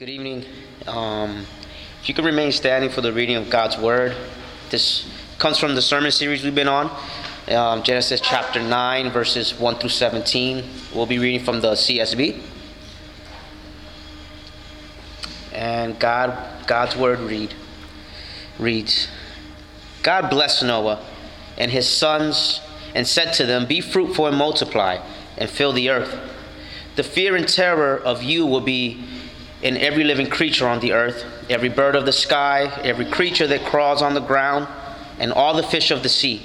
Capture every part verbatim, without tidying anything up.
Good evening. Um, if you could remain standing for the reading of God's Word. This comes from the sermon series we've been on, um, Genesis chapter nine, verses one through seventeen. We'll be reading from the C S B. And God, God's Word read, reads, God blessed Noah and his sons and said to them, "Be fruitful and multiply and fill the earth. The fear and terror of you will be in every living creature on the earth, every bird of the sky, every creature that crawls on the ground, and all the fish of the sea.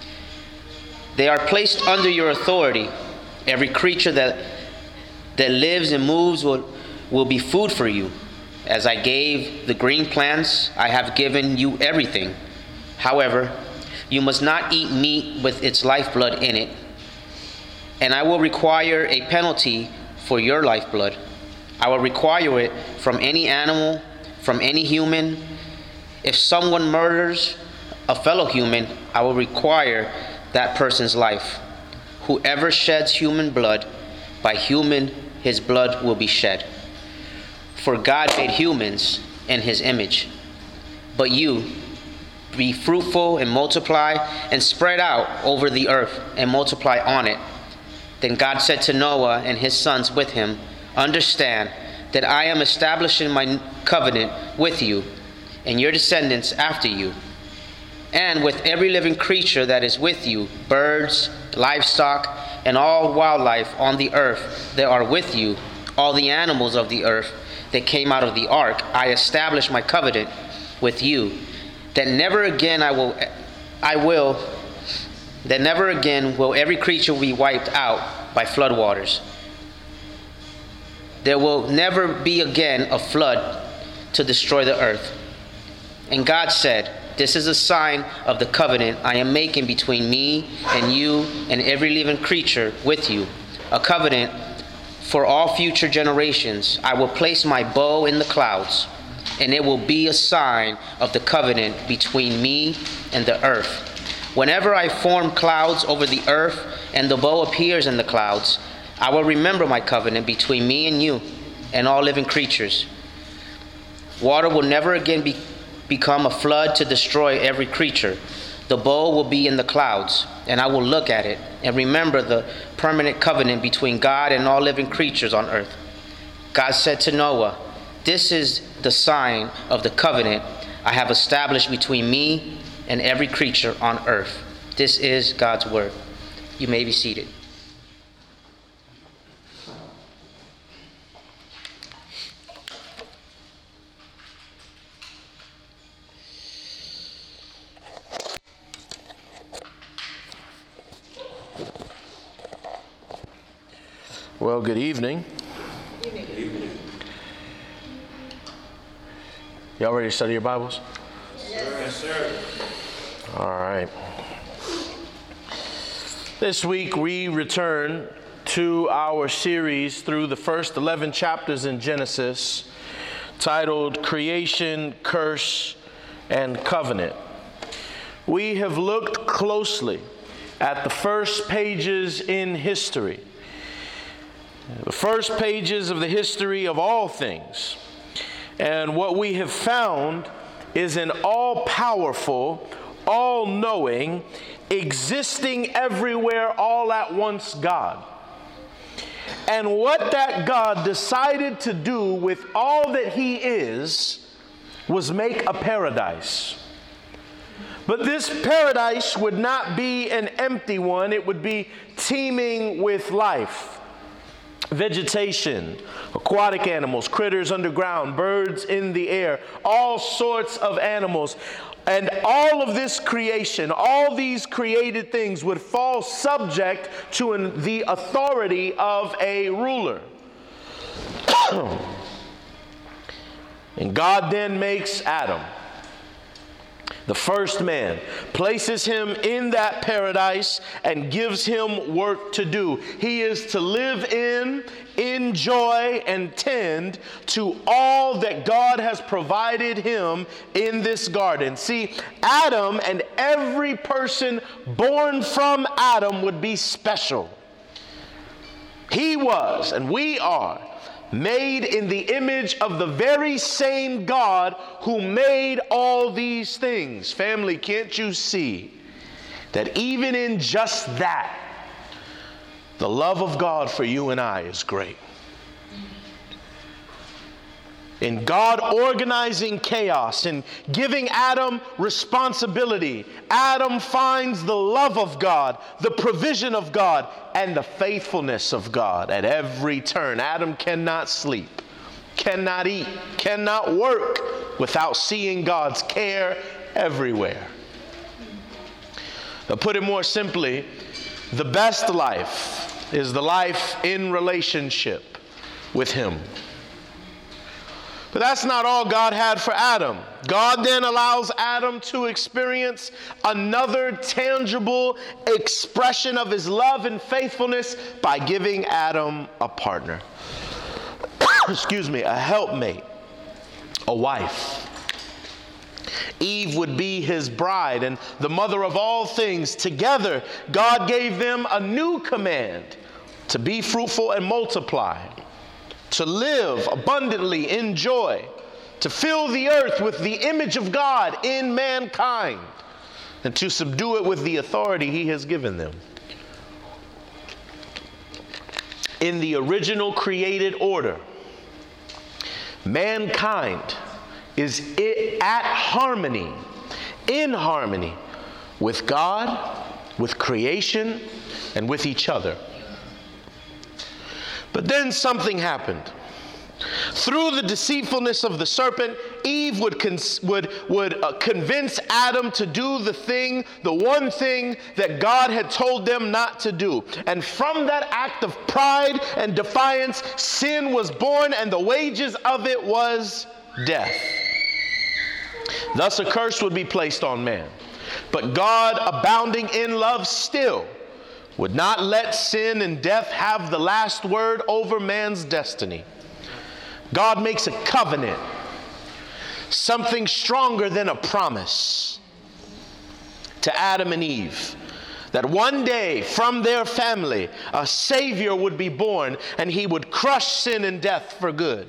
They are placed under your authority. Every creature that that lives and moves will, will be food for you. As I gave the green plants, I have given you everything. However, you must not eat meat with its lifeblood in it, and I will require a penalty for your lifeblood. I will require it from any animal, from any human. If someone murders a fellow human, I will require that person's life. Whoever sheds human blood, by human his blood will be shed. For God made humans in his image. But you, be fruitful and multiply and spread out over the earth and multiply on it." Then God said to Noah and his sons with him, "Understand that I am establishing my covenant with you and your descendants after you, and with every living creature that is with you, birds, livestock, and all wildlife on the earth that are with you, all the animals of the earth that came out of the ark. I establish my covenant with you, that never again I will, I will, that never again will every creature be wiped out by floodwaters. There will never be again a flood to destroy the earth." And God said, "This is a sign of the covenant I am making between me and you and every living creature with you, a covenant for all future generations. I will place my bow in the clouds, and it will be a sign of the covenant between me and the earth. Whenever I form clouds over the earth and the bow appears in the clouds, I will remember my covenant between me and you and all living creatures. Water will never again be, become a flood to destroy every creature. The bow will be in the clouds, and I will look at it and remember the permanent covenant between God and all living creatures on earth." God said to Noah, "This is the sign of the covenant I have established between me and every creature on earth." This is God's word. You may be seated. Well, good evening. Good evening. Y'all ready to study your Bibles? Yes, sir. All right. This week we return to our series through the first eleven chapters in Genesis, titled Creation, Curse, and Covenant. We have looked closely at the first pages in history. The first pages of the history of all things. And what we have found is an all-powerful, all-knowing, existing everywhere all at once God. And what that God decided to do with all that he is was make a paradise. But this paradise would not be an empty one. It would be teeming with life. Vegetation, aquatic animals, critters underground, birds in the air, all sorts of animals. And all of this creation, all these created things would fall subject to an, the authority of a ruler. And God then makes Adam, the first man, places him in that paradise and gives him work to do. He is to live in, enjoy, and tend to all that God has provided him in this garden. See, Adam and every person born from Adam would be special. He was, and we are, made in the image of the very same God who made all these things. Family, can't you see that even in just that, the love of God for you and I is great? In God organizing chaos and giving Adam responsibility, Adam finds the love of God, the provision of God, and the faithfulness of God at every turn. Adam cannot sleep, cannot eat, cannot work without seeing God's care everywhere. To put it more simply, the best life is the life in relationship with Him. But that's not all God had for Adam. God then allows Adam to experience another tangible expression of His love and faithfulness by giving Adam a partner. Excuse me, a helpmate, a wife. Eve would be his bride and the mother of all things. Together, God gave them a new command to be fruitful and multiply, to live abundantly in joy, to fill the earth with the image of God in mankind, and to subdue it with the authority He has given them. In the original created order, mankind is at harmony, in harmony with God, with creation, and with each other. But then something happened. Through the deceitfulness of the serpent, Eve would, cons- would, would uh, convince Adam to do the thing, the one thing that God had told them not to do. And from that act of pride and defiance, sin was born, and the wages of it was death. Thus a curse would be placed on man. But God, abounding in love still, would not let sin and death have the last word over man's destiny. God makes a covenant, something stronger than a promise, to Adam and Eve, that one day from their family a Savior would be born, and He would crush sin and death for good.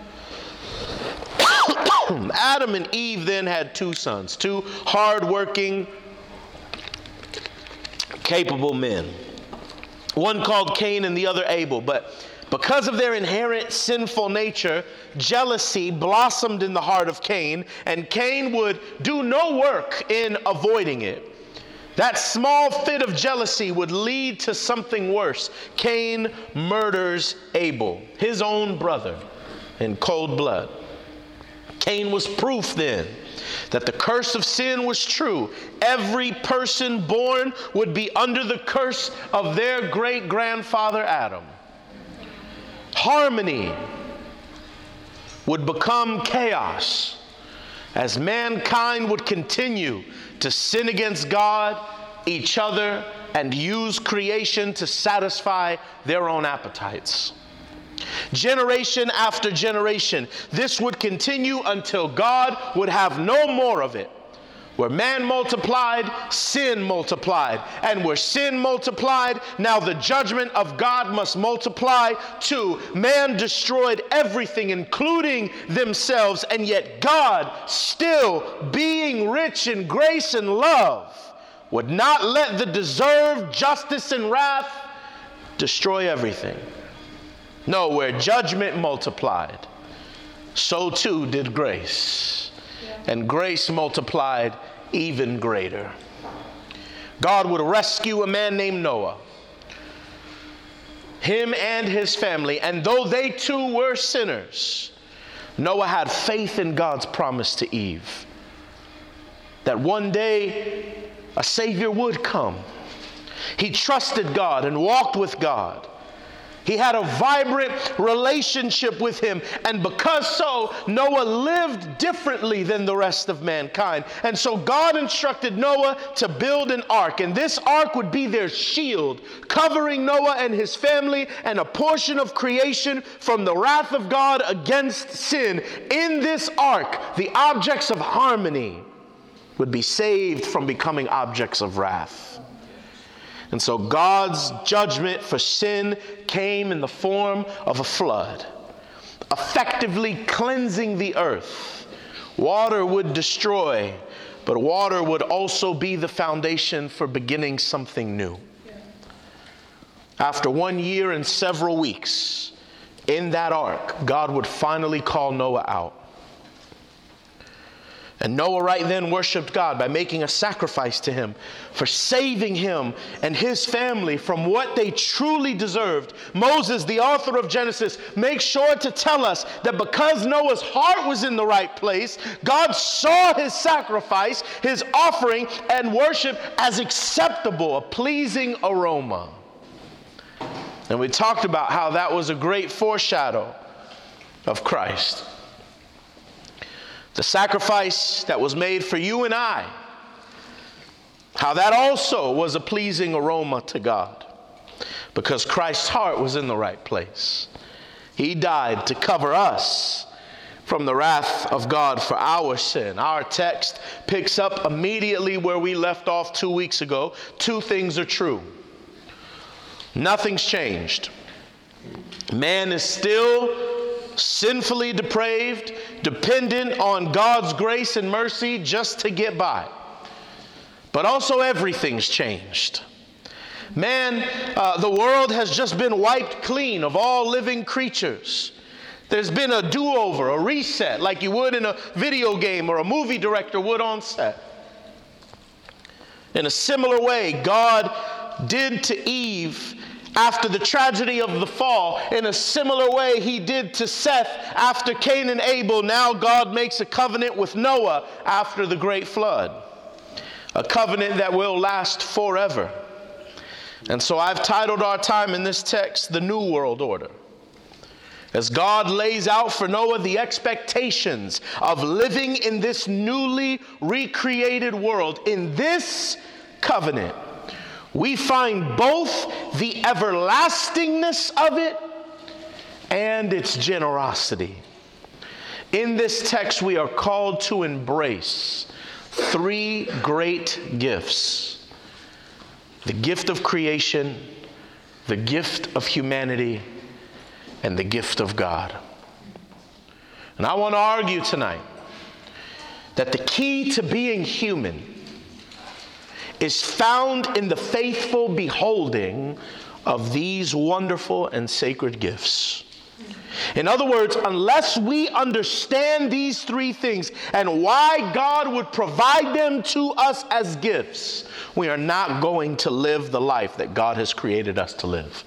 Adam and Eve then had two sons, two hardworking, capable men. One called Cain and the other Abel. But because of their inherent sinful nature, jealousy blossomed in the heart of Cain, and Cain would do no work in avoiding it. That small fit of jealousy would lead to something worse. Cain murders Abel, his own brother, in cold blood. Cain was proof then that the curse of sin was true. Every person born would be under the curse of their great-grandfather Adam. Harmony would become chaos as mankind would continue to sin against God, each other, and use creation to satisfy their own appetites. Generation after generation, this would continue until God would have no more of it. Where man multiplied, sin multiplied. And where sin multiplied, now the judgment of God must multiply too. Man destroyed everything, including themselves, and yet God, still being rich in grace and love, would not let the deserved justice and wrath destroy everything. No, where judgment multiplied, so too did grace. And grace multiplied even greater. God would rescue a man named Noah, him and his family, and though they too were sinners, Noah had faith in God's promise to Eve that one day a Savior would come. He trusted God and walked with God. He had a vibrant relationship with Him, and because so, Noah lived differently than the rest of mankind. And so God instructed Noah to build an ark, and this ark would be their shield, covering Noah and his family and a portion of creation from the wrath of God against sin. In this ark, the objects of harmony would be saved from becoming objects of wrath. And so God's judgment for sin came in the form of a flood. effectively cleansing the earth. Water would destroy, but water would also be the foundation for beginning something new. After one year and several weeks in that ark, God would finally call Noah out. And Noah right then worshiped God by making a sacrifice to him for saving him and his family from what they truly deserved. Moses, the author of Genesis, makes sure to tell us that because Noah's heart was in the right place, God saw his sacrifice, his offering, and worship as acceptable, a pleasing aroma. And we talked about how that was a great foreshadow of Christ. The sacrifice that was made for you and I, how that also was a pleasing aroma to God, because Christ's heart was in the right place. He died to cover us from the wrath of God for our sin. Our text picks up immediately where we left off two weeks ago. Two things are true. Nothing's changed. Man is still sinfully depraved, dependent on God's grace and mercy just to get by. But also everything's changed. Man, uh, the world has just been wiped clean of all living creatures. There's been a do-over, a reset, like you would in a video game or a movie director would on set. In a similar way, God did to Eve after the tragedy of the fall. In a similar way he did to Seth after Cain and Abel. Now God makes a covenant with Noah after the great flood. A covenant that will last forever. And so I've titled our time in this text, The New World Order. As God lays out for Noah the expectations of living in this newly recreated world, in this covenant, we find both the everlastingness of it and its generosity. In this text, we are called to embrace three great gifts: the gift of creation, the gift of humanity, and the gift of God. And I want to argue tonight that the key to being human is found in the faithful beholding of these wonderful and sacred gifts. In other words, unless we understand these three things and why God would provide them to us as gifts, we are not going to live the life that God has created us to live.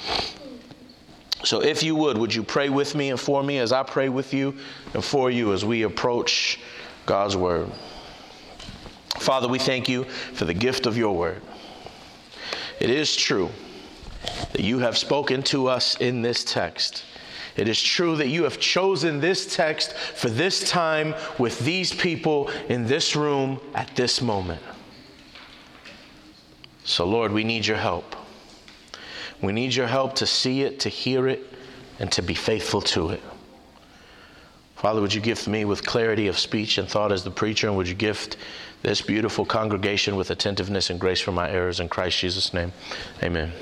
So if you would, would you pray with me and for me as I pray with you and for you as we approach God's word. Father, we thank you for the gift of your word. It is true that you have spoken to us in this text. It is true that you have chosen this text for this time with these people in this room at this moment. So, Lord, we need your help. We need your help to see it, to hear it, and to be faithful to it. Father, would you gift me with clarity of speech and thought as the preacher, and would you gift this beautiful congregation with attentiveness and grace for my errors in Christ Jesus' name. Amen.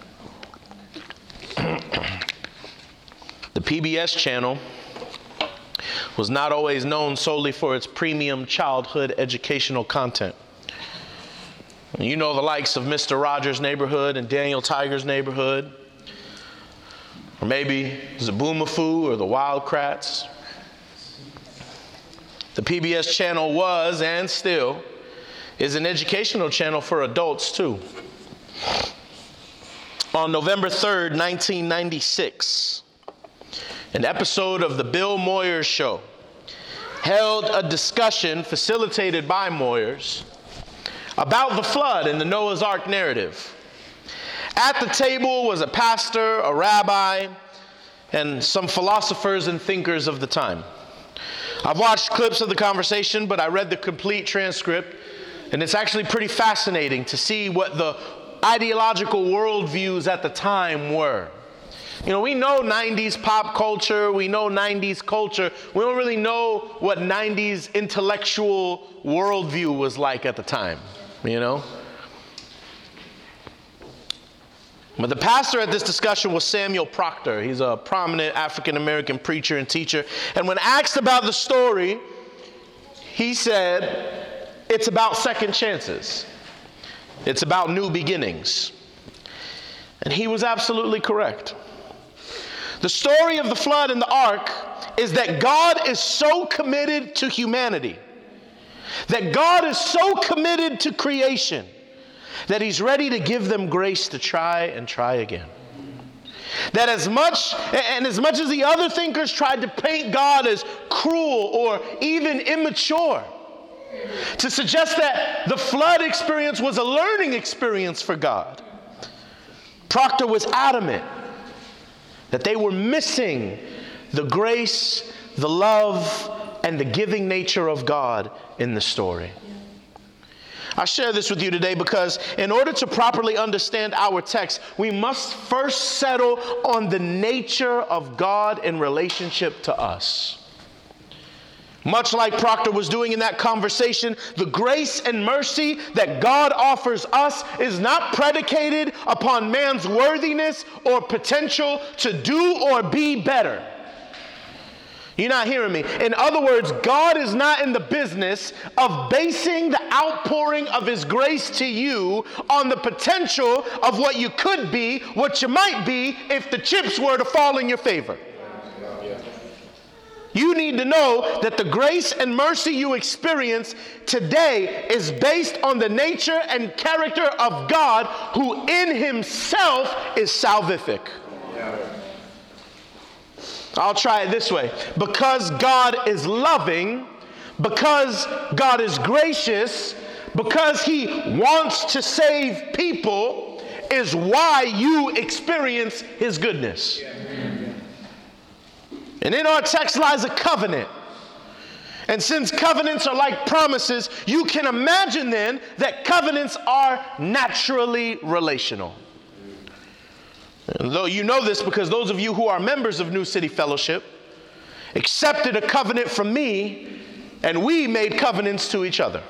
The P B S channel was not always known solely for its premium childhood educational content. You know the likes of Mister Rogers' Neighborhood and Daniel Tiger's Neighborhood, or maybe Zaboomafoo or the Wildcrats. The P B S channel was, and still, is an educational channel for adults too. On November third, nineteen ninety-six, an episode of The Bill Moyers Show held a discussion facilitated by Moyers about the flood in the Noah's Ark narrative. At the table was a pastor, a rabbi, and some philosophers and thinkers of the time. I've watched clips of the conversation, but I read the complete transcript, and it's actually pretty fascinating to see what the ideological worldviews at the time were. You know, we know nineties pop culture, we know nineties culture. We don't really know what nineties intellectual worldview was like at the time, you know? But the pastor at this discussion was Samuel Proctor. He's a prominent African-American preacher and teacher. And when asked about the story, he said, it's about second chances. It's about new beginnings. And he was absolutely correct. The story of the flood and the ark is that God is so committed to humanity, that God is so committed to creation, that he's ready to give them grace to try and try again. That as much, and as much as the other thinkers tried to paint God as cruel or even immature, to suggest that the flood experience was a learning experience for God, Proctor was adamant that they were missing the grace, the love, and the giving nature of God in the story. I share this with you today because in order to properly understand our text, we must first settle on the nature of God in relationship to us. Much like Proctor was doing in that conversation, the grace and mercy that God offers us is not predicated upon man's worthiness or potential to do or be better. You're not hearing me. In other words, God is not in the business of basing the outpouring of his grace to you on the potential of what you could be, what you might be if the chips were to fall in your favor. You need to know that the grace and mercy you experience today is based on the nature and character of God, who in himself is salvific. I'll try it this way. Because God is loving, because God is gracious, because he wants to save people, is why you experience his goodness. And in our text lies a covenant. And since covenants are like promises, you can imagine then that covenants are naturally relational. And though you know this because those of you who are members of New City Fellowship accepted a covenant from me, and we made covenants to each other.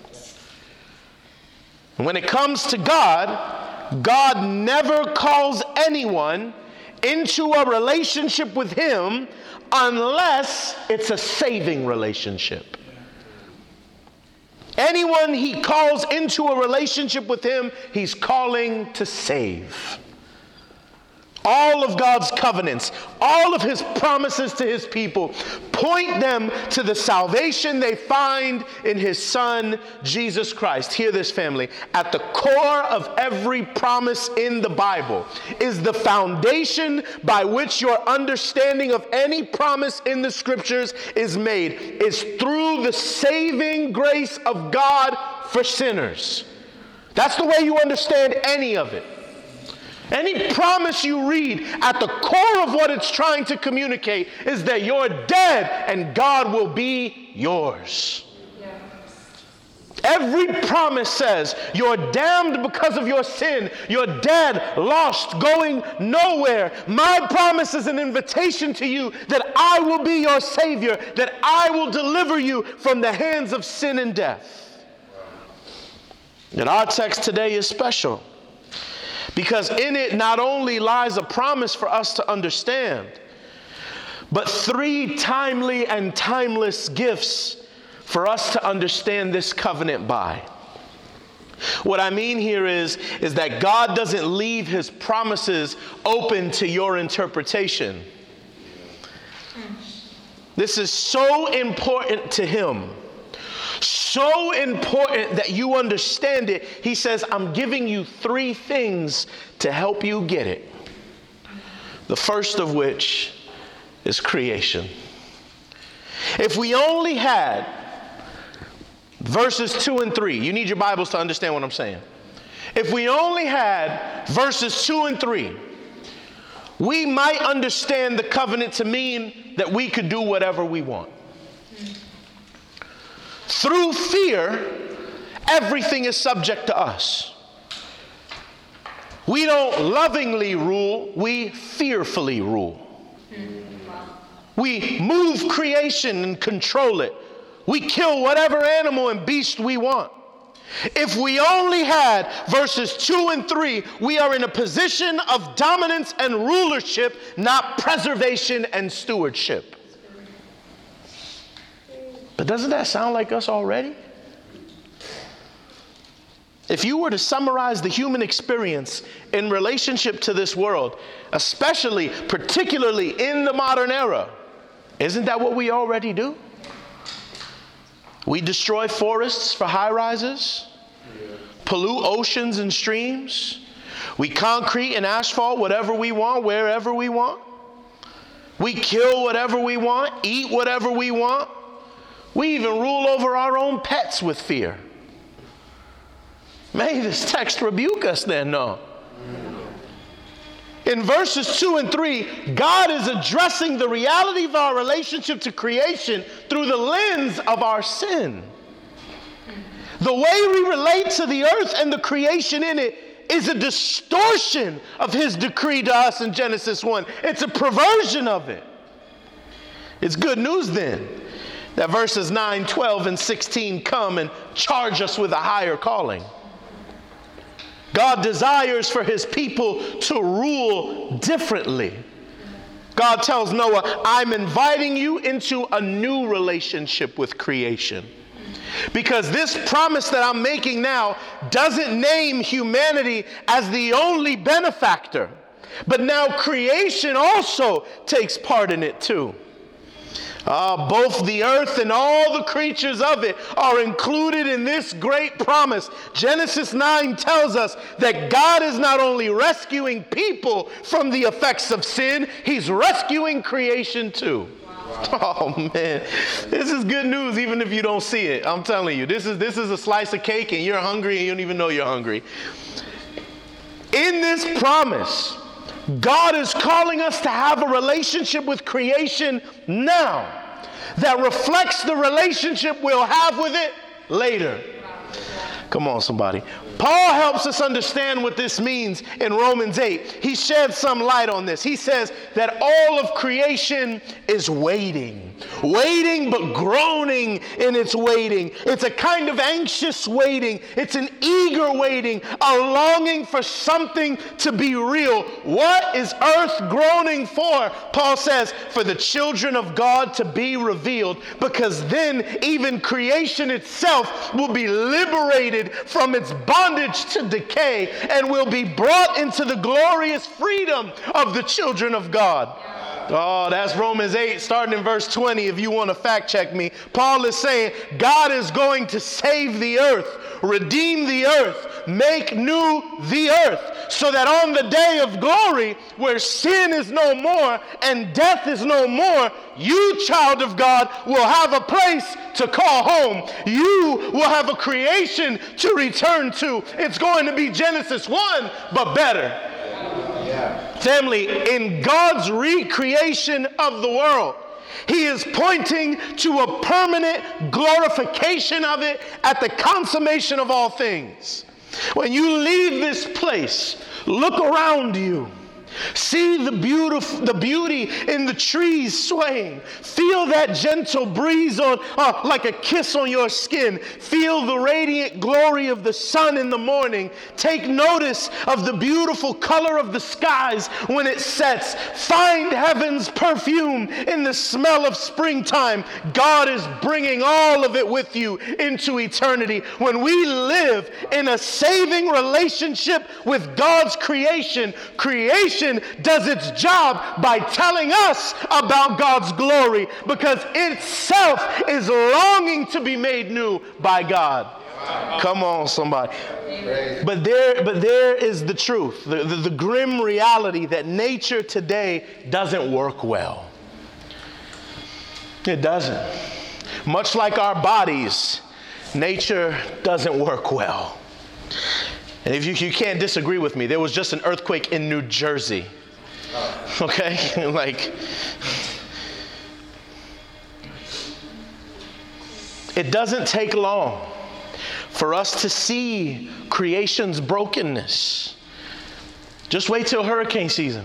When it comes to God, God never calls anyone into a relationship with him unless it's a saving relationship. Anyone he calls into a relationship with him, he's calling to save. All of God's covenants, all of his promises to his people, point them to the salvation they find in his Son, Jesus Christ. Hear this, family. At the core of every promise in the Bible is the foundation by which your understanding of any promise in the scriptures is made, is through the saving grace of God for sinners. That's the way you understand any of it. Any promise you read, at the core of what it's trying to communicate is that you're dead and God will be yours. Yes. Every promise says you're damned because of your sin. You're dead, lost, going nowhere. My promise is an invitation to you that I will be your Savior, that I will deliver you from the hands of sin and death. And our text today is special, because in it not only lies a promise for us to understand, but three timely and timeless gifts for us to understand this covenant by. What I mean here is, is that God doesn't leave his promises open to your interpretation. This is so important to him. So important that you understand it. He says, I'm giving you three things to help you get it. The first of which is creation. If we only had verses two and three, you need your Bibles to understand what I'm saying. If we only had verses two and three, we might understand the covenant to mean that we could do whatever we want. Through fear, everything is subject to us. We don't lovingly rule, we fearfully rule. We move creation and control it. We kill whatever animal and beast we want. If we only had verses two and three, we are in a position of dominance and rulership, not preservation and stewardship. But doesn't that sound like us already? If you were to summarize the human experience in relationship to this world, especially, particularly in the modern era, isn't that what we already do? We destroy forests for high rises, pollute oceans and streams. We concrete and asphalt whatever we want, wherever we want. We kill whatever we want, eat whatever we want. We even rule over our own pets with fear. May this text rebuke us then, no. In verses two and three, God is addressing the reality of our relationship to creation through the lens of our sin. The way we relate to the earth and the creation in it is a distortion of his decree to us in Genesis one. It's a perversion of it. It's good news then that verses nine, twelve, and sixteen come and charge us with a higher calling. God desires for his people to rule differently. God tells Noah, I'm inviting you into a new relationship with creation. Because this promise that I'm making now doesn't name humanity as the only benefactor, but now creation also takes part in it too. Uh, both the earth and all the creatures of it are included in this great promise. Genesis nine tells us that God is not only rescuing people from the effects of sin, he's rescuing creation too. Wow. Oh man, this is good news even if you don't see it. I'm telling you, this is, this is a slice of cake and you're hungry and you don't even know you're hungry. In this promise, God is calling us to have a relationship with creation now that reflects the relationship we'll have with it later. Come on, somebody. Paul helps us understand what this means in Romans eight. He sheds some light on this. He says that all of creation is waiting. Waiting but groaning in its waiting. It's a kind of anxious waiting. It's an eager waiting, a longing for something to be real. What is earth groaning for? Paul says, for the children of God to be revealed, because then even creation itself will be liberated from its bondage to decay and will be brought into the glorious freedom of the children of God. Oh, that's Romans eight, starting in verse twenty, if you want to fact check me. Paul is saying God is going to save the earth, redeem the earth, make new the earth, so that on the day of glory, where sin is no more and death is no more, you, child of God, will have a place to call home. You will have a creation to return to. It's going to be Genesis one, but better. Yeah. Family, in God's recreation of the world, he is pointing to a permanent glorification of it at the consummation of all things. When you leave this place, look around you. See the beautiful, the beauty in the trees swaying. Feel that gentle breeze on, uh, like a kiss on your skin. Feel the radiant glory of the sun in the morning. Take notice of the beautiful color of the skies when it sets. Find heaven's perfume in the smell of springtime. God is bringing all of it with you into eternity. When we live in a saving relationship with God's creation, creation does its job by telling us about God's glory, because itself is longing to be made new by God. Come on, somebody. But there, but there is the truth, the, the, the grim reality that nature today doesn't work well. It doesn't. Much like our bodies, nature doesn't work well. And if you, you can't disagree with me, there was just an earthquake in New Jersey. Okay? Like, it doesn't take long for us to see creation's brokenness. Just wait till hurricane season.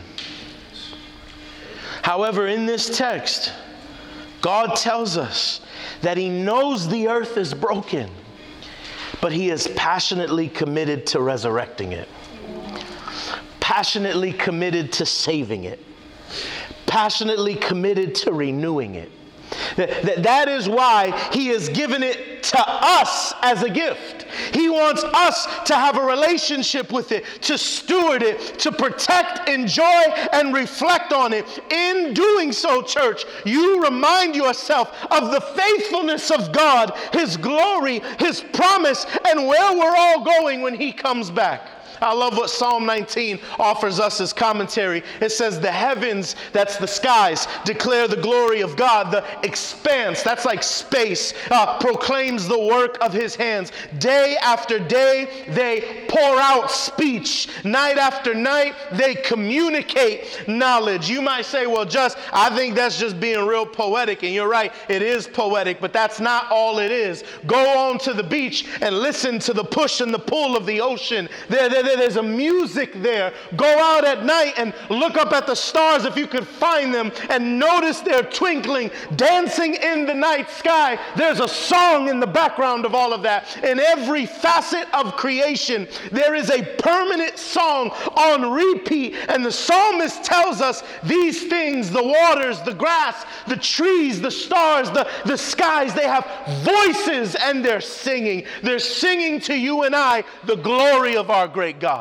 However, in this text, God tells us that he knows the earth is broken, but he is passionately committed to resurrecting it, passionately committed to saving it, passionately committed to renewing it. That, that is why he has given it to us as a gift. He wants us to have a relationship with it, to steward it, to protect, enjoy, and reflect on it. In doing so, church, you remind yourself of the faithfulness of God, his glory, his promise, and where we're all going when he comes back. I love what Psalm nineteen offers us as commentary. It says, the heavens, that's the skies, declare the glory of God. The expanse, that's like space, uh, proclaims the work of his hands. Day after day, they pour out speech. Night after night, they communicate knowledge. You might say, well, just, I think that's just being real poetic. And you're right, it is poetic, but that's not all it is. Go on to the beach and listen to the push and the pull of the ocean. There, there, there There's a music there. Go out at night and look up at the stars if you could find them and notice they're twinkling, dancing in the night sky. There's a song in the background of all of that. In every facet of creation, there is a permanent song on repeat. And the psalmist tells us these things, the waters, the grass, the trees, the stars, the, the skies, they have voices and they're singing. They're singing to you and I the glory of our great God.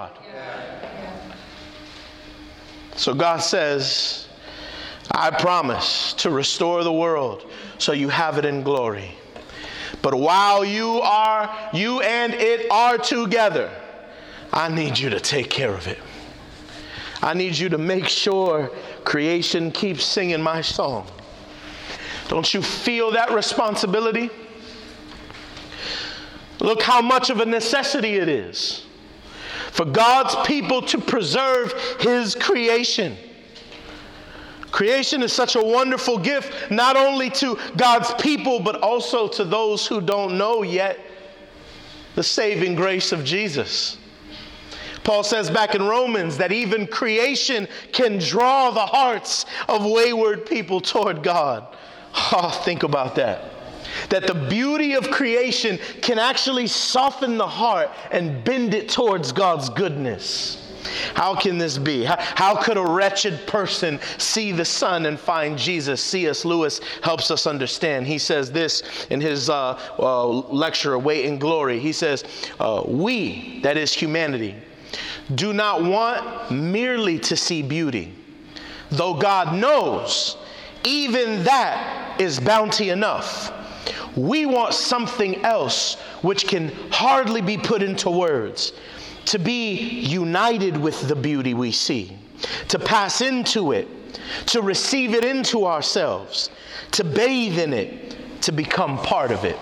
So God says, I promise to restore the world so you have it in glory. But while you are, you and it are together, I need you to take care of it. I need you to make sure creation keeps singing my song. Don't you feel that responsibility? Look how much of a necessity it is for God's people to preserve his creation. Creation is such a wonderful gift, not only to God's people, but also to those who don't know yet the saving grace of Jesus. Paul says back in Romans that even creation can draw the hearts of wayward people toward God. Oh, think about that. That the beauty of creation can actually soften the heart and bend it towards God's goodness. How can this be? How, how could a wretched person see the sun and find Jesus? C S Lewis helps us understand. He says this in his uh, uh, lecture, Weight in Glory. He says, uh, we, that is humanity, do not want merely to see beauty, though God knows even that is bounty enough. We want something else which can hardly be put into words, to be united with the beauty we see, to pass into it, to receive it into ourselves, to bathe in it, to become part of it.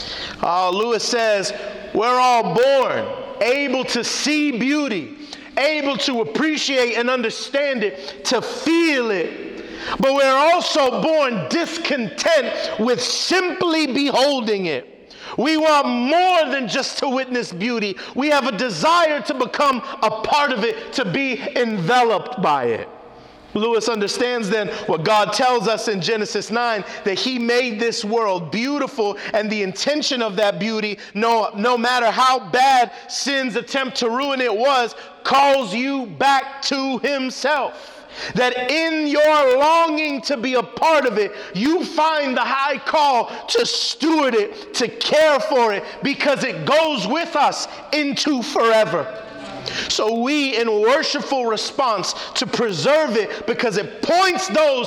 Uh, Lewis says, we're all born able to see beauty, able to appreciate and understand it, to feel it. But we're also born discontent with simply beholding it. We want more than just to witness beauty. We have a desire to become a part of it, to be enveloped by it. Lewis understands then what God tells us in Genesis nine, that he made this world beautiful, and the intention of that beauty, no, no matter how bad sin's attempt to ruin it was, calls you back to himself. That in your longing to be a part of it, you find the high call to steward it, to care for it, because it goes with us into forever. So we, in worshipful response, to preserve it, because it points those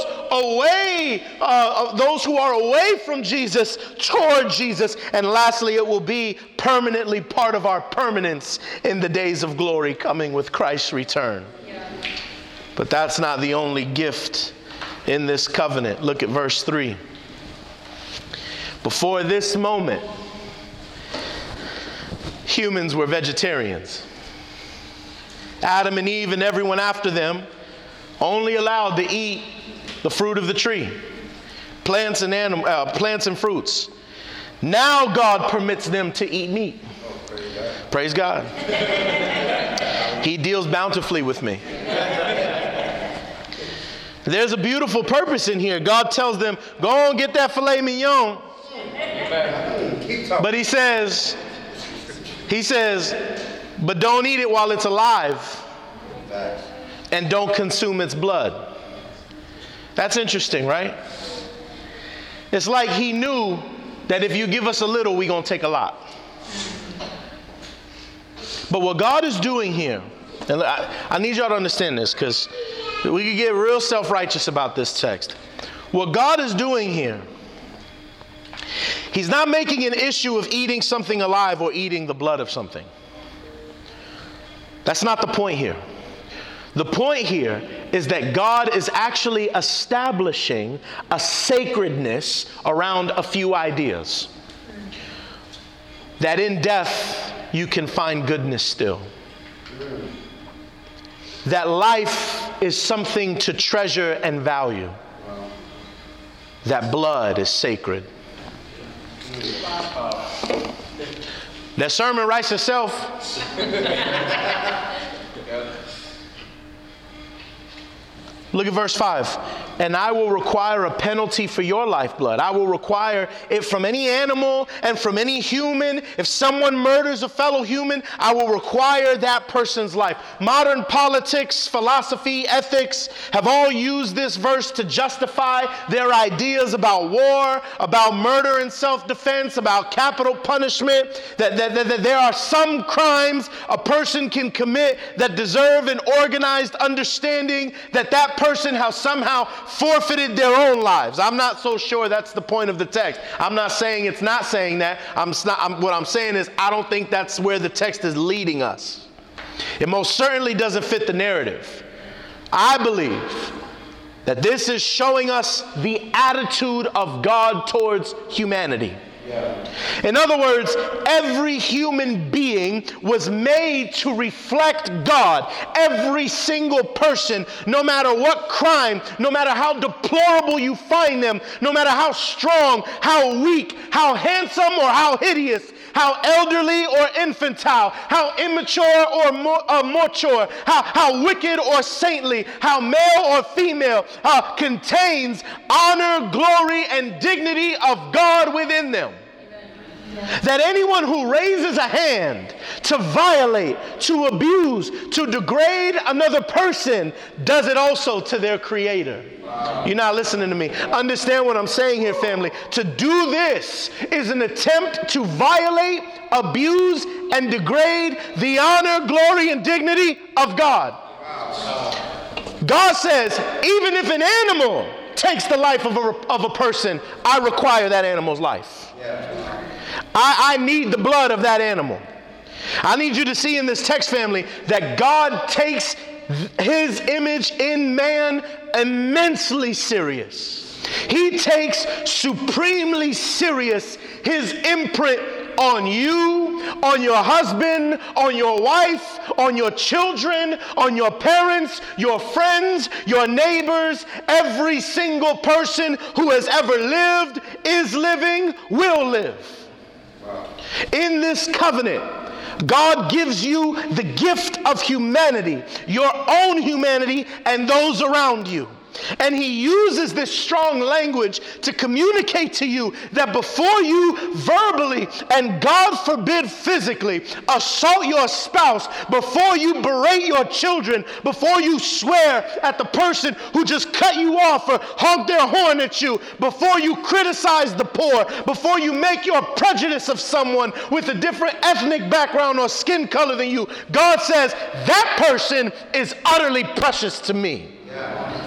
away, uh, those who are away from Jesus toward Jesus. And lastly, it will be permanently part of our permanence in the days of glory coming with Christ's return. But that's not the only gift in this covenant. Look at verse three. Before this moment, humans were vegetarians. Adam and Eve and everyone after them only allowed to eat the fruit of the tree, plants and anim- uh, plants and fruits. Now God permits them to eat meat. Praise God. He deals bountifully with me. There's a beautiful purpose in here. God tells them, go on, get that filet mignon. But he says, He says, but don't eat it while it's alive, and don't consume its blood. That's interesting, right? It's like he knew that if you give us a little, we're going to take a lot. But what God is doing here, and I, I need y'all to understand this because we can get real self-righteous about this text. What God is doing here, he's not making an issue of eating something alive or eating the blood of something. That's not the point here. The point here is that God is actually establishing a sacredness around a few ideas. That in death, you can find goodness still. That life is something to treasure and value. That blood is sacred. That sermon writes itself. Look at verse five. And I will require a penalty for your lifeblood. I will require it from any animal and from any human. If someone murders a fellow human, I will require that person's life. Modern politics, philosophy, ethics have all used this verse to justify their ideas about war, about murder and self-defense, about capital punishment, that, that, that, that there are some crimes a person can commit that deserve an organized understanding that that person has somehow forfeited their own lives. I'm not so sure that's the point of the text. I'm not saying it's not saying that. I'm not, I'm, what I'm saying is I don't think that's where the text is leading us. It most certainly doesn't fit the narrative. I believe that this is showing us the attitude of God towards humanity. Yeah. In other words, every human being was made to reflect God. Every single person, no matter what crime, no matter how deplorable you find them, no matter how strong, how weak, how handsome or how hideous, how elderly or infantile, how immature or more, uh, mature, how, how wicked or saintly, how male or female, uh, contains honor, glory, and dignity of God within them. That anyone who raises a hand to violate, to abuse, to degrade another person does it also to their creator. Wow. You're not listening to me. Understand what I'm saying here, family. To do this is an attempt to violate, abuse, and degrade the honor, glory, and dignity of God. Wow. God says, even if an animal takes the life of a, of a person, I require that animal's life. Yeah. I, I need the blood of that animal. I need you to see in this text, family, that God takes his image in man immensely serious. He takes supremely serious his imprint on you, on your husband, on your wife, on your children, on your parents, your friends, your neighbors, every single person who has ever lived, is living, will live. In this covenant, God gives you the gift of humanity, your own humanity and those around you. And he uses this strong language to communicate to you that before you verbally and God forbid physically assault your spouse, before you berate your children, before you swear at the person who just cut you off or honked their horn at you, before you criticize the poor, before you make your prejudice of someone with a different ethnic background or skin color than you, God says that person is utterly precious to me. Yeah.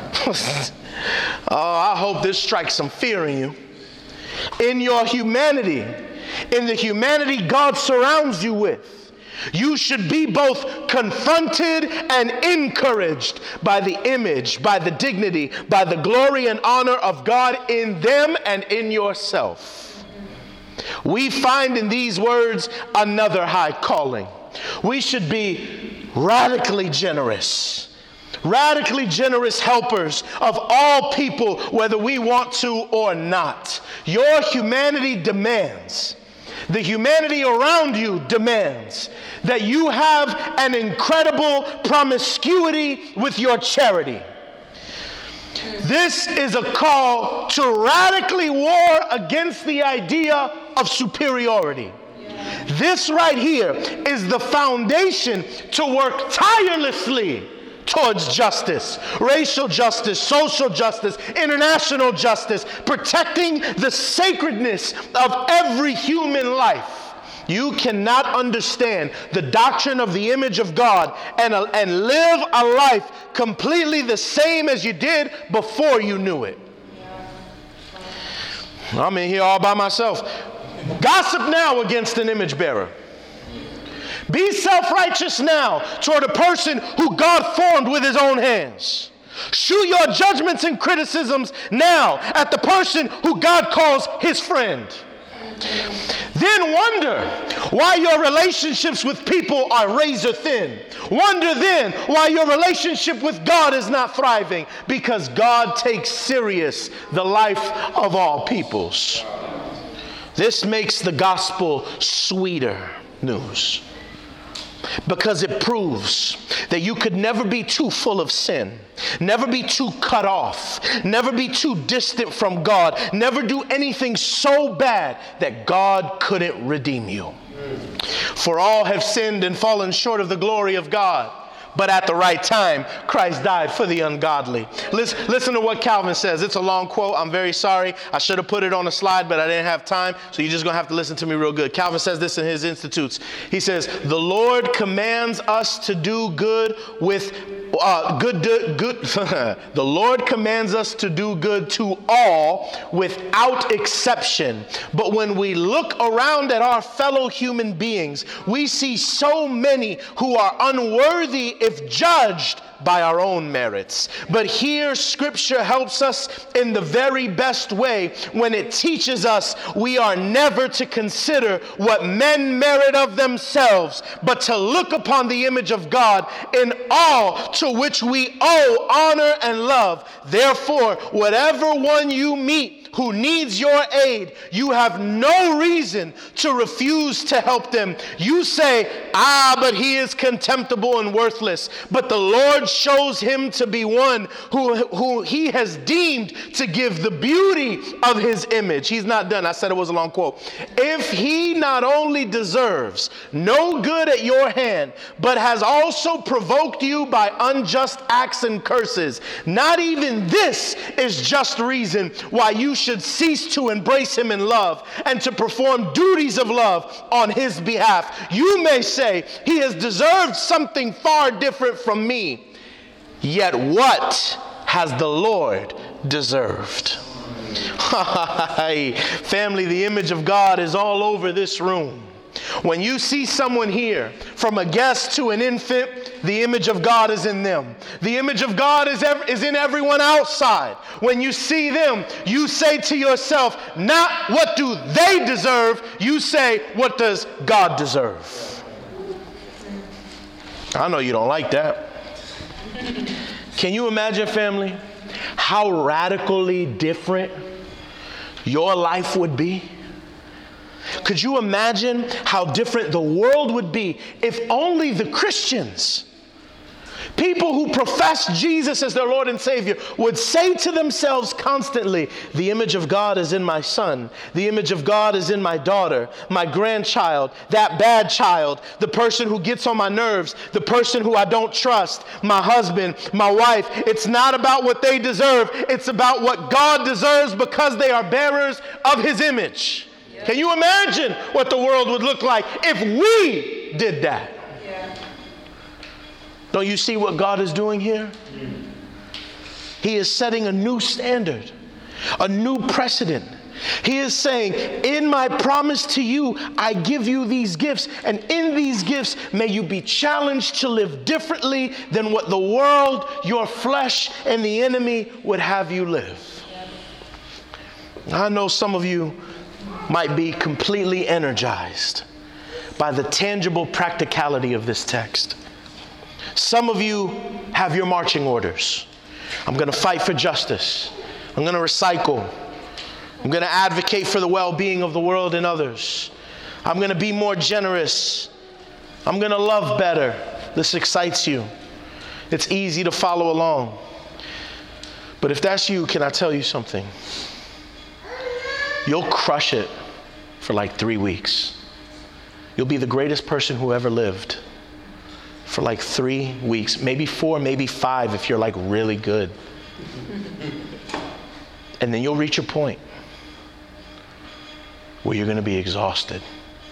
Oh, I hope this strikes some fear in you. In your humanity, in the humanity God surrounds you with, you should be both confronted and encouraged by the image, by the dignity, by the glory and honor of God in them and in yourself. We find in these words another high calling. We should be radically generous. Radically generous helpers of all people, whether we want to or not. Your humanity demands, the humanity around you demands, that you have an incredible promiscuity with your charity. This is a call to radically war against the idea of superiority. This right here is the foundation to work tirelessly towards justice, racial justice, social justice, international justice, protecting the sacredness of every human life. You cannot understand the doctrine of the image of God and, uh, and live a life completely the same as you did before you knew it. I'm in here all by myself. Gossip now against an image bearer. Be self-righteous now toward a person who God formed with his own hands. Shoot your judgments and criticisms now at the person who God calls his friend. Then wonder why your relationships with people are razor thin. Wonder then why your relationship with God is not thriving, because God takes serious the life of all peoples. This makes the gospel sweeter news, because it proves that you could never be too full of sin, never be too cut off, never be too distant from God, never do anything so bad that God couldn't redeem you. For all have sinned and fallen short of the glory of God. But at the right time, Christ died for the ungodly. Listen, listen to what Calvin says. It's a long quote. I'm very sorry. I should have put it on a slide, but I didn't have time. So you're just going to have to listen to me real good. Calvin says this in his Institutes. He says, the Lord commands us to do good with uh, good, good. good the Lord commands us to do good to all without exception. But when we look around at our fellow human beings, we see so many who are unworthy if judged by our own merits. But here Scripture helps us in the very best way when it teaches us we are never to consider what men merit of themselves, but to look upon the image of God in all to which we owe honor and love. Therefore, whatever one you meet who needs your aid, you have no reason to refuse to help them. You say, ah, but he is contemptible and worthless. But the Lord shows him to be one who, who he has deemed to give the beauty of his image. He's not done. I said it was a long quote. If he not only deserves no good at your hand, but has also provoked you by unjust acts and curses, not even this is just reason why you should cease to embrace him in love and to perform duties of love on his behalf. You may say, he has deserved something far different from me. Yet what has the Lord deserved? Family, the image of God is all over this room. When you see someone here, from a guest to an infant, the image of God is in them. The image of God is, ev- is in everyone outside. When you see them, you say to yourself, not what do they deserve, you say, what does God deserve? I know you don't like that. Can you imagine, family, how radically different your life would be? Could you imagine how different the world would be if only the Christians, people who profess Jesus as their Lord and Savior, would say to themselves constantly, the image of God is in my son, the image of God is in my daughter, my grandchild, that bad child, the person who gets on my nerves, the person who I don't trust, my husband, my wife. It's not about what they deserve, it's about what God deserves because they are bearers of his image. Can you imagine what the world would look like if we did that? Yeah. Don't you see what God is doing here? Mm. He is setting a new standard, a new precedent. He is saying, in my promise to you, I give you these gifts, and in these gifts may you be challenged to live differently than what the world, your flesh, and the enemy would have you live. Yeah. I know some of you might be completely energized by the tangible practicality of this text. Some of you have your marching orders. I'm going to fight for justice. I'm going to recycle. I'm going to advocate for the well-being of the world and others. I'm going to be more generous. I'm going to love better. This excites you. It's easy to follow along. But if that's you, can I tell you something? You'll crush it for like three weeks. you'll be the greatest person who ever lived for like three weeks, maybe four, maybe five if you're like really good. And then you'll reach a point where you're going to be exhausted.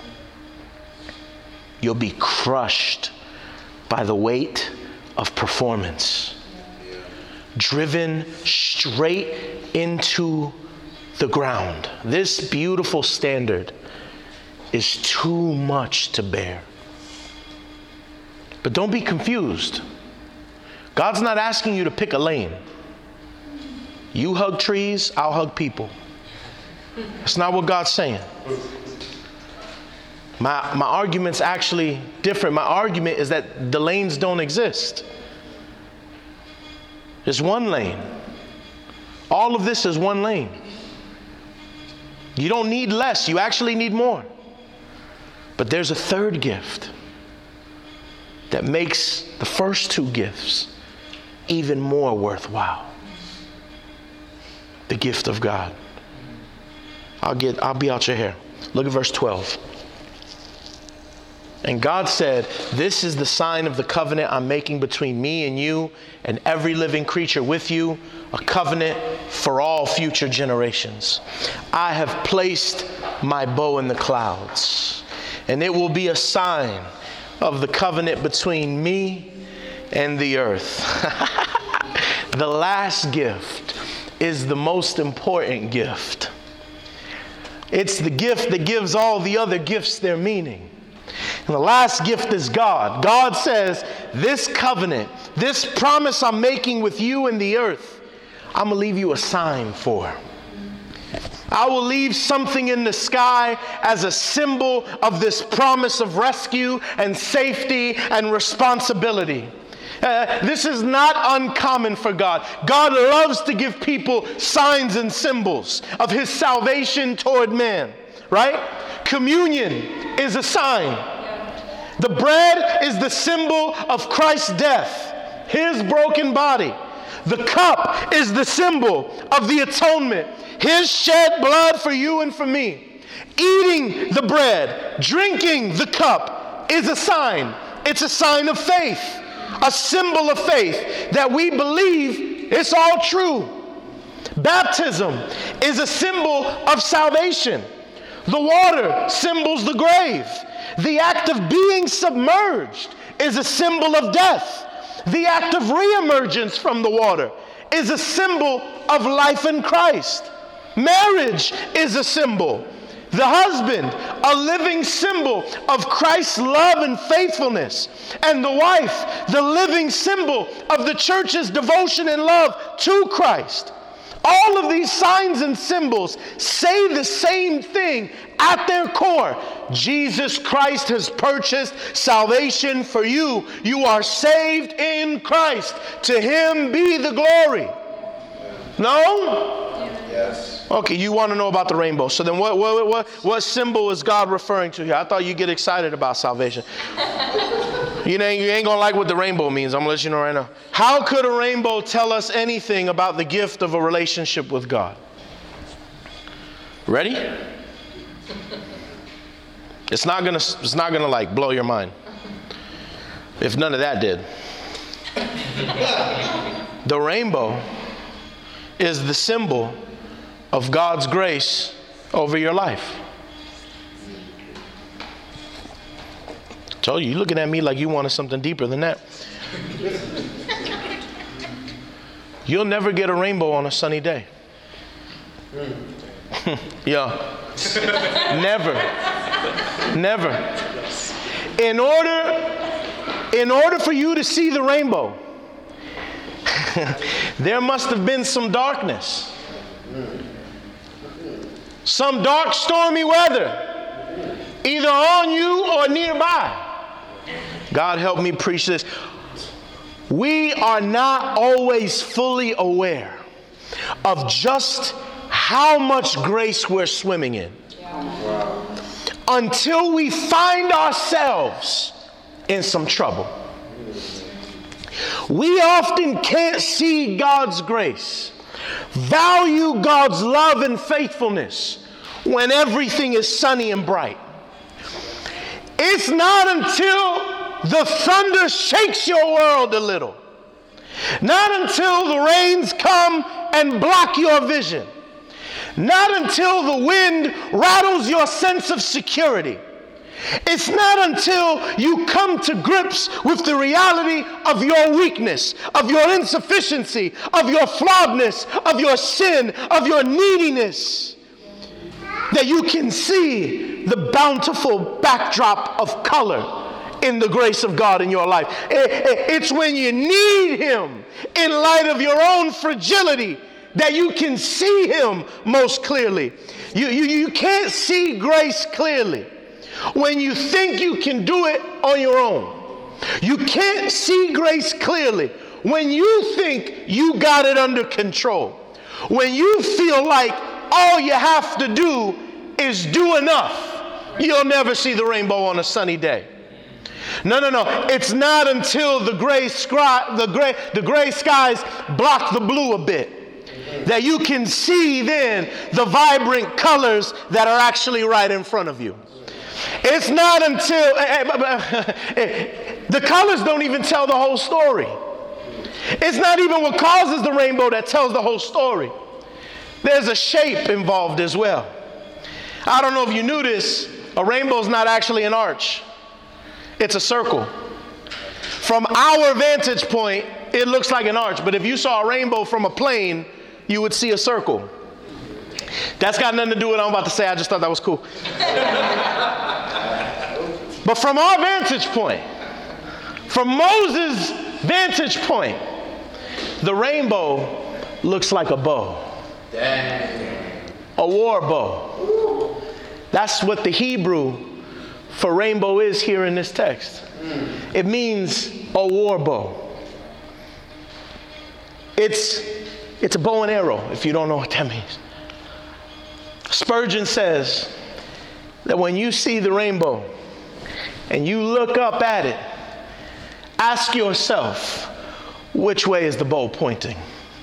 You'll be crushed by the weight of performance, driven straight into the ground. This beautiful standard is too much to bear. But don't be confused. God's not asking you to pick a lane. You hug trees, I'll hug people. That's not what God's saying. My, my argument's actually different. My argument is that the lanes don't exist. There's one lane. All of this is one lane. You don't need less, you actually need more. But there's a third gift that makes the first two gifts even more worthwhile. The gift of God. I'll get, I'll be out your hair. Look at verse twelve. And God said, this is the sign of the covenant I'm making between me and you and every living creature with you, a covenant for all future generations. I have placed my bow in the clouds, and it will be a sign of the covenant between me and the earth. The last gift is the most important gift. It's the gift that gives all the other gifts their meaning. And the last gift is God. God says, this covenant, this promise I'm making with you and the earth, I'm going to leave you a sign for. I will leave something in the sky as a symbol of this promise of rescue and safety and responsibility. Uh, this is not uncommon for God. God loves to give people signs and symbols of his salvation toward man, right? Communion is a sign. The bread is the symbol of Christ's death, his broken body. The cup is the symbol of the atonement, his shed blood for you and for me. Eating the bread, drinking the cup is a sign. It's a sign of faith, a symbol of faith that we believe it's all true. Baptism is a symbol of salvation. The water symbols the grave. The act of being submerged is a symbol of death. The act of reemergence from the water is a symbol of life in Christ. Marriage is a symbol. The husband, a living symbol of Christ's love and faithfulness. And the wife, the living symbol of the church's devotion and love to Christ. All of these signs and symbols say the same thing at their core. Jesus Christ has purchased salvation for you. You are saved in Christ. To him be the glory. No? Yes. Okay, you want to know about the rainbow. So then what, what, what, what symbol is God referring to here? I thought you'd get excited about salvation. You know, you ain't going to like what the rainbow means. I'm going to let you know right now. How could a rainbow tell us anything about the gift of a relationship with God? Ready? It's not going to, it's not going to like blow your mind. If none of that did. The rainbow is the symbol of God's grace over your life. Told you, you're looking at me like you wanted something deeper than that. You'll never get a rainbow on a sunny day. Yeah. Never. Never. In order, in order for you to see the rainbow, there must have been some darkness. Some dark, stormy weather, either on you or nearby. God help me preach this. We are not always fully aware of just how much grace we're swimming in. Wow. Until we find ourselves in some trouble. We often can't see God's grace, value God's love and faithfulness when everything is sunny and bright. It's not until the thunder shakes your world a little, not until the rains come and block your vision, not until the wind rattles your sense of security. It's not until you come to grips with the reality of your weakness, of your insufficiency, of your flawedness, of your sin, of your neediness, that you can see the bountiful backdrop of color in the grace of God in your life. It's when you need Him in light of your own fragility that you can see Him most clearly. You, you, you can't see grace clearly when you think you can do it on your own. You can't see grace clearly when you think you got it under control. When you feel like all you have to do is do enough, you'll never see the rainbow on a sunny day. No, no, no. It's not until the gray, scry, the gray, the gray skies block the blue a bit that you can see then the vibrant colors that are actually right in front of you. It's not until the colors don't even tell the whole story. It's not even what causes the rainbow that tells the whole story. There's a shape involved as well. I don't know if you knew this, a rainbow is not actually an arch. It's a circle. From our vantage point, it looks like an arch, but if you saw a rainbow from a plane, you would see a circle. That's got nothing to do with what I'm about to say. I just thought that was cool. But from our vantage point, from Moses' vantage point, the rainbow looks like a bow. Dang. A war bow. That's what the Hebrew for rainbow is here in this text. It means a war bow. It's, it's a bow and arrow, if you don't know what that means. Spurgeon says that when you see the rainbow and you look up at it, ask yourself, which way is the bow pointing?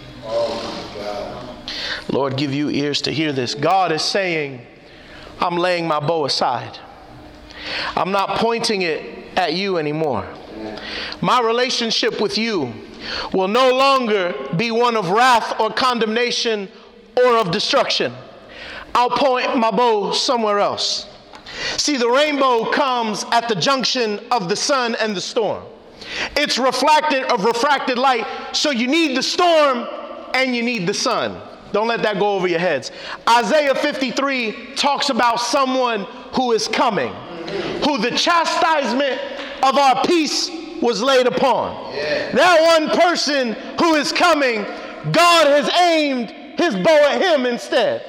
Oh my God. Lord, give you ears to hear this. God is saying, I'm laying my bow aside. I'm not pointing it at you anymore. My relationship with you will no longer be one of wrath or condemnation or of destruction. I'll point my bow somewhere else. See, the rainbow comes at the junction of the sun and the storm. It's reflected of refracted light, so you need the storm and you need the sun. Don't let that go over your heads. Isaiah fifty-three talks about someone who is coming, who the chastisement of our peace was laid upon. Yeah. That one person who is coming, God has aimed his bow at him instead.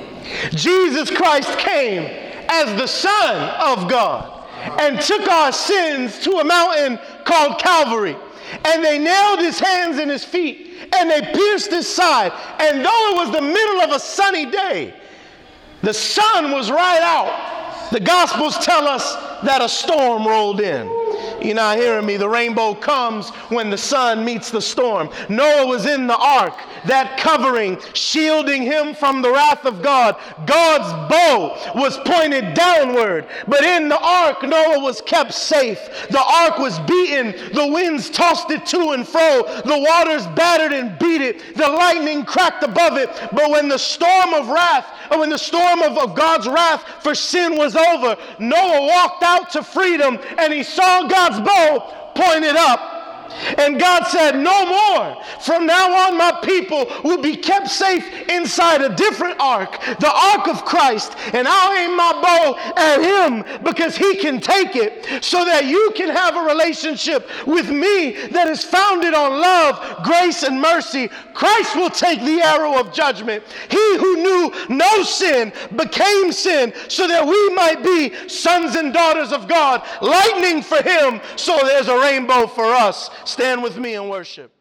Jesus Christ came as the Son of God and took our sins to a mountain called Calvary. And they nailed his hands and his feet and they pierced his side. And though it was the middle of a sunny day, the sun was right out. The Gospels tell us that a storm rolled in. You're not hearing me. The rainbow comes when the sun meets the storm. Noah was in the ark, that covering, shielding him from the wrath of God. God's bow was pointed downward, but in the ark, Noah was kept safe. The ark was beaten. The winds tossed it to and fro. The waters battered and beat it. The lightning cracked above it. But when the storm of wrath, or when the storm of, of God's wrath for sin was over, Noah walked out to freedom and he saw God's bow pointed up. And God said, no more. From now on, my people will be kept safe inside a different ark, the ark of Christ. And I'll aim my bow at him because he can take it, so that you can have a relationship with me that is founded on love, grace, and mercy. Christ will take the arrow of judgment. He who knew no sin became sin so that we might be sons and daughters of God. Lightning for him, so there's a rainbow for us. Stand with me and worship.